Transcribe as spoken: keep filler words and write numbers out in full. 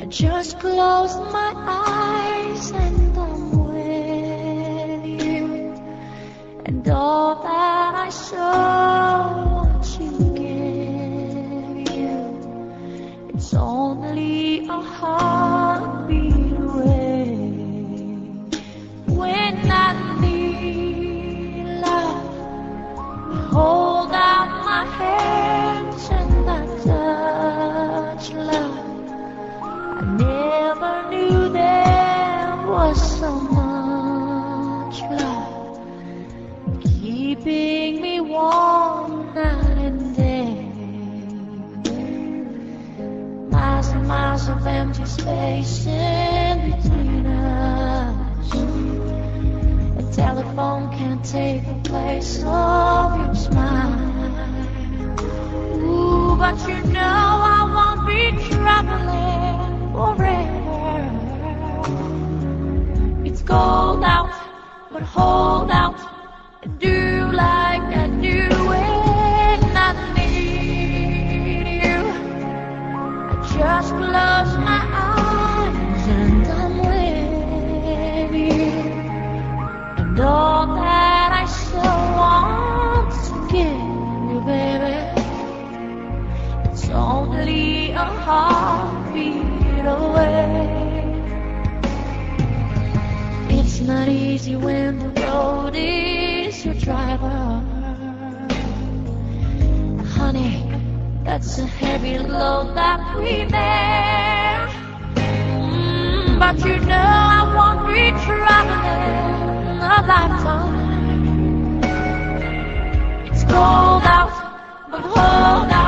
Just close my eyes and I'm with you, and all that I saw watching give you, it's only a heartbeat away. When I need love, you hold out my hands and I touch love. I never knew there was so much love keeping me warm night and day. Miles and miles of empty space in between us. A telephone can't take the place of your smile. Ooh, but you know I won't be traveling forever. It's cold out, but hold out and do like I do when I need you. I just close my eyes and I'm with you, and all that I so want to give you, baby, it's only a heartbeat away. It's not easy when the road is your driver. Honey, that's a heavy load that we bear. Mm, but you know I won't be traveling a lifetime. It's cold out, but hold out.